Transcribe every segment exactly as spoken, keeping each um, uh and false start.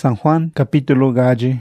San Juan capítulo gaji.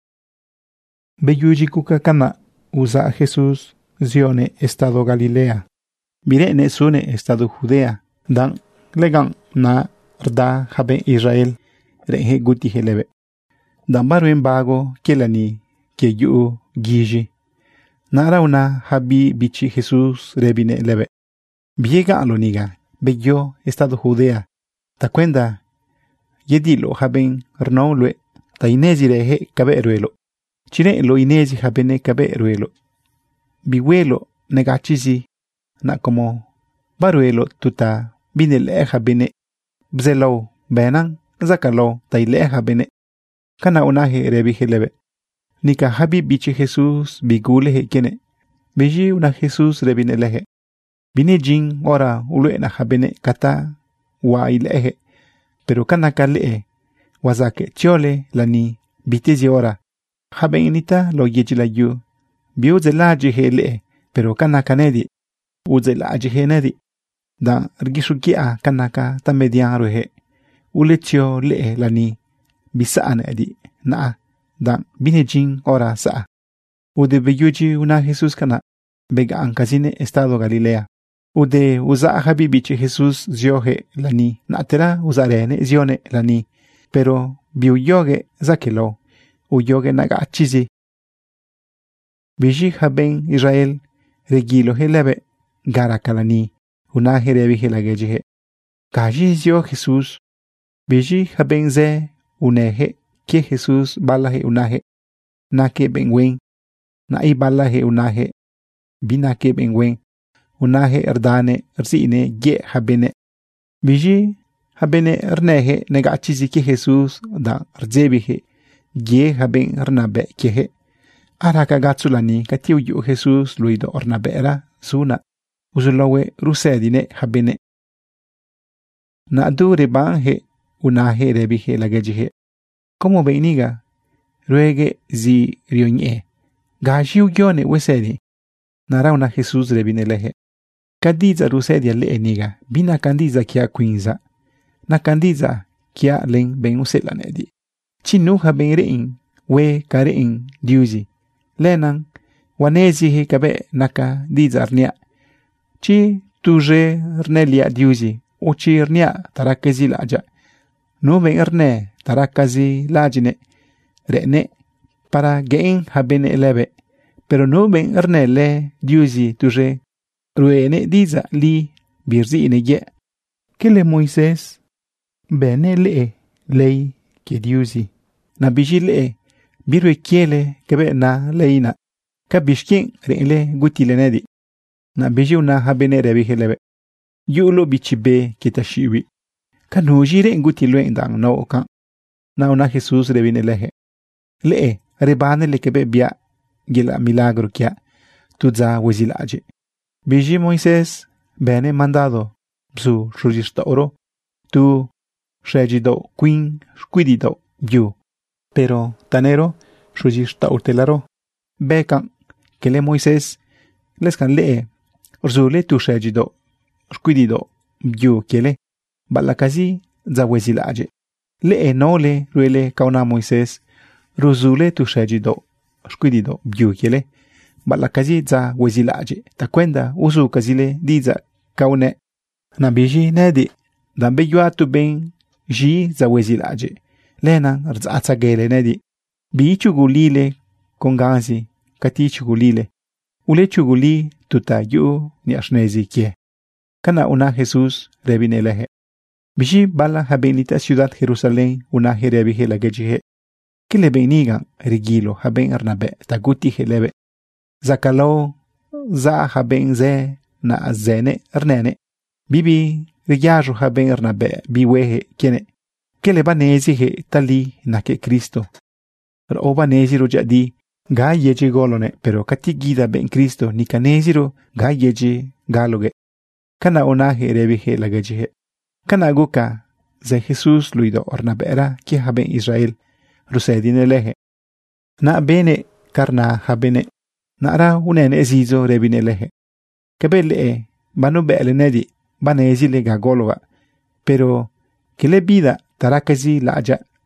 Beyuji kuka kana usa Jesús zione estado Galilea. Birene sune estado Judea. Dan legan na rda habe Israel. Rehe guti helebe. Dan baruen bago kelani ke yu giji. Nara una habi bichi Jesús rebine lebe. Biega aloniga. Beyo estado Judea. Ta cuenda yedilo haben rnaulwe. Ta inezi rehe kabe eruelo. Chine lo inezi habene kabe eruelo. Biwelo negachizi na como baruelo tuta bine leha bene bzelo benan zakalo ta leha bene kana unahe rebi helebe nika habi bichi Jesús bigule he kene beji una Jesús rebine lehe bine jin ora ulwe na habene kata wa ilehe pero kana kale wazake chiole lani bitezi ora habenita lo yejila yu biu zelaji hele pero kana kanedi uzelaji henedi da rgishukia kanaka tamedian he ulechio le lani bisaan edi na da binejin ora sa ude beyuji una Jesús kana bega ankazine estado Galilea ude uza habibichi Jesús ziohe lani natera uzarene zione lani pero biu yoge zakelo uyoge nagachizi Biji haben Israel regilo helebe garakalani una herebi helageje kaji zio Jesús Biji haben ze unehe ke Jesús balahe unahe nake benwen na i balahe unahe binake benwen unahe erdane ersine ge habene Biji habene ernehe negachizi ke Jesús da erzebihe ge haben ernabe kehe Araka gatsulani katiu yu Jesús luido ornabera suna uzulowe rusedine habene na dure banhe unahe rebihe lagejihe como beiniga ruege zi rionye gashiu gyone wesedi nara una Jesús rebine lehe kadiza rusedia le eniga bina kandiza kia quinza na kandiza kia len ben uselanedi chinu haben rein we karein diuzi Lenan, wanezi he kabe naka dizarnia. Chi tuje rnelia diuzi, uchi rnia tarakazi laja. No ben erne tarakazi lajine. Rene, para gein habene elebe. Pero no ben erne le diuzi tuje. Ruene diza li birzi ineye. Kele Moisés, bene le lei ke diuzi. Na biji le. Birwe kiele kebe na leina. Ka bishkin re'le gutile nedi. Na biji una habene rebi helebe. Yulo bichibe kitashiwi. Ka nujire ngutile ndang no okan. Na una Jesús rebine lehe. Lee rebane le kebe bia gila milagro kia. Tuza wezilaje. Biji Moisés bene mandado. Bzu rujista oro. Tu regido queen squidido biu. Pero tanero shujista urtelaro bekan kele Moisés leskan lee rzule tu shejido squidido byu kele balakazi zawezilaje lee nole ruele kauna Moisés ruzule tu shejido squidido byu kele balakazi zawezilaje takwenda uzu kazile diza kaune na biji nedi dambe yuatu ben ji zawezilaje Lena rzatsa gele nedi. Bi chugulile kongazi kati chugulile. Ule chuguli tuta yu ni ashnezi kie. Kana una Jesús rebine lehe. Bishi bala habenita ciudad Jerusalén una herebihe lagejihe. Kile benigan rigilo haben arnabe taguti helebe. Zakalo za haben ze na zene arnene. Bibi rigyaju haben arnabe biwehe kiene. Kele banezi he tali nake Cristo. Ro banezi ro jadi ga yeje golone pero kati gida ben Cristo ni kanezi ro ga yeje galoge. Kana ona he rebi he lagaji he. Kana guka ze Jesús luido ornabera ki haben Israel rusedine lehe. Na bene karna habene na ra unene ezizo rebine lehe. Kabele e banu bele nedi banezi le ga gologa pero kele bida tarakazi laja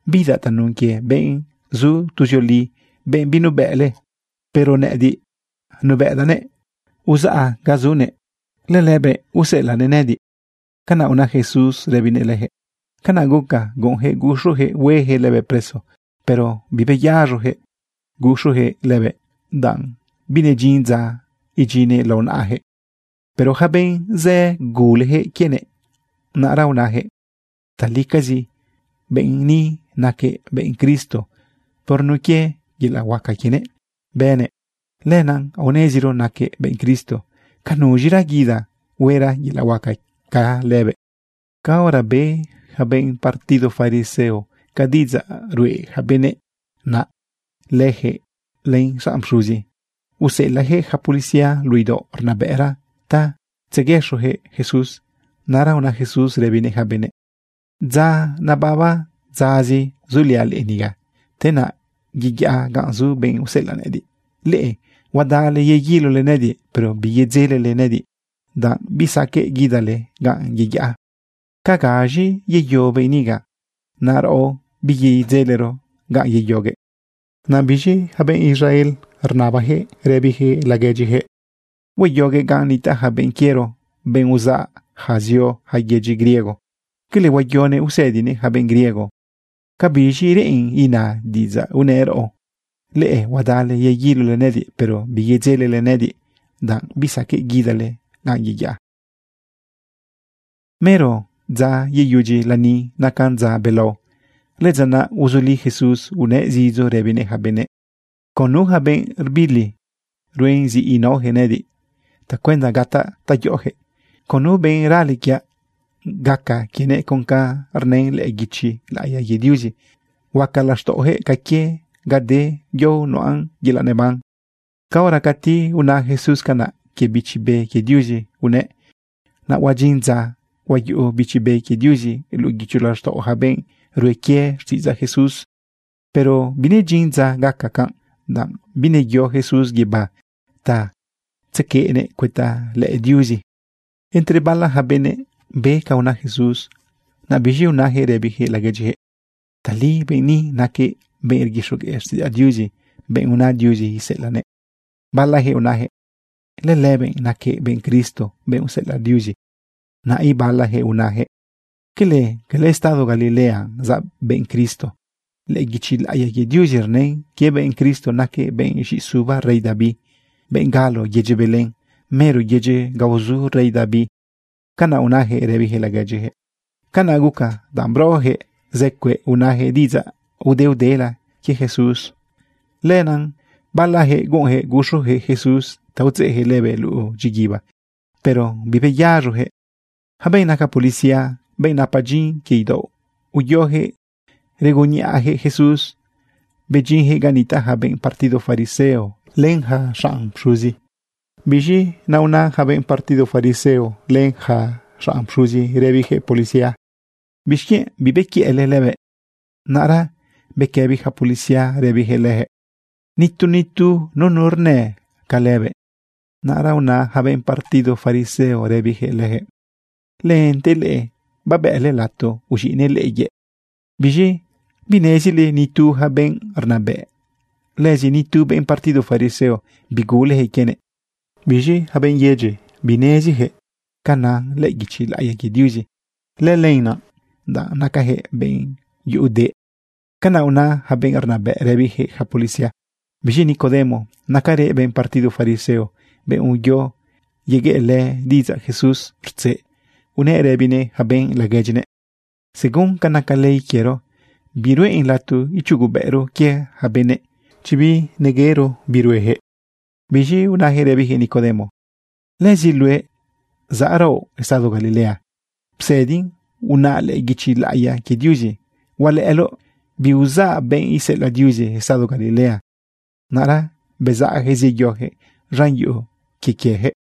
Bida tanunkie ben zu tujoli ben binu bele. Pero ne di nubedane uza gazune lelebe usela nenedi. Kana una Jesús rebine leje. Kana guka gonje gushuje weje lebe preso. Pero vive yaroje gushuje lebe dan. Bine jinza ijine launaje. Pero haben ze guleje kiene. Nara unaje. Talikazi ben ni nake ben Cristo. Por nukie gila waka kiene. Bene. Lenan oneziro nake ben Cristo. Kanujira gida wera gila waka ka lebe. Ka ora be haben partido fariseo. Kadiza rue habene na leje len samshuzi. Use laje ha policía luido ornabera ta tsegeshoje Jesús. Nara una Jesús rebine habene. Za nababa zazi zulial eniga. Tena gigya ganzu ben uselan edi. Le wadale yegilo le nedi, pero biyezele le nedi. Dan bisake gidale gan gigya. Kagaji yeyo beniga. Naro biyezelero gan yeyoge. Na biji haben Israel arnabaje rebije lagejihe. Weyoge gan nita haben quiero ben usa hazio hayeji griego. Que le wayone usedine haben griego. Kabishi rein ina diza unero. Le wadale yegilo le nedi, pero biyezele le nedi. Dan bisake gidale gan yigya. Mero za yeyuji lani nakanza belo. Lezana uzuli Jesús une zizo rebine habene. Konu haben rbili. Ruen zi ino genedi. Ta kwenda gata ta yoje. Konu ben ralikia. Gaka kiene konka arnen le egichi la ya yediuji. Waka lashtoje kakie gade yo noan gilaneman. Kaora kati una Jesús kana ke bichibe yediuji une. Na wajinza wayu bichibe yediuji ilu gichu lashto haben. Ruekie stiza Jesús. Pero bine jinza gaka kan. Dan bine yo Jesús giba. Ta tsekeene kweta le ediuji. Entre bala habene be ka una Jesús. Na biji una herebije lageje. Tali beni nake ben ergisho ke stiza ediuji. Ben una ediuji hiselane. Bala he una he. Le leben nake ben Cristo. Ben usela ediuji. Na i bala he una he. Que le, que le estado Galilea za ben Cristo. Le gichil ayage diujerne, que ben Cristo nake ben Jisuba rey David. Ben galo yeje Belén, mero yeje gauzu rey David. Kana unaje rebije la gajeje. Kana guka dambroje zekwe unaje diza udeudela que Jesús. Lenan balaje gonje gushoje Jesús tautzeje lebe lu jigiba. Pero vive yaroje. Haben naka policía. Ben apajin kido. Uyoje regoñaje Jesús. Bejinje ganita haben partido fariseo. Lenja sham shuzi. Biji nauna haben partido fariseo. Lenja sham shuzi rebije policía. Bishke bibeki elelebe. Nara beke bija policía rebije leje. Nitu nitu nonurne kalebe. Nara una haben partido fariseo rebije leje. Lente le. Babele lato ushine leye. Biji binesile ni tu haben arnabe. Lezi ni tu ben partido fariseo bigule he kene. Biji haben yeje binezi he kana legichi la yeki diuji. Le leina da nakahe ben yude. Kana una haben arnabe rebihe ha policia. Biji Nicodemo nakare ben partido fariseo ben uyo llegue le diza Jesús rtse. Une rebine haben la gejne. Según kanakalei quiero, birue en latu ichugubero kie habene, chibi negero birueje. Biji una rebije Nicodemo. Lezilue zaro estado Galilea. Psedin una le gichilaya que diuji. Wale elo biuza ben ise la diuji estado Galilea. Nara beza hezi yoje ranyo kikeje.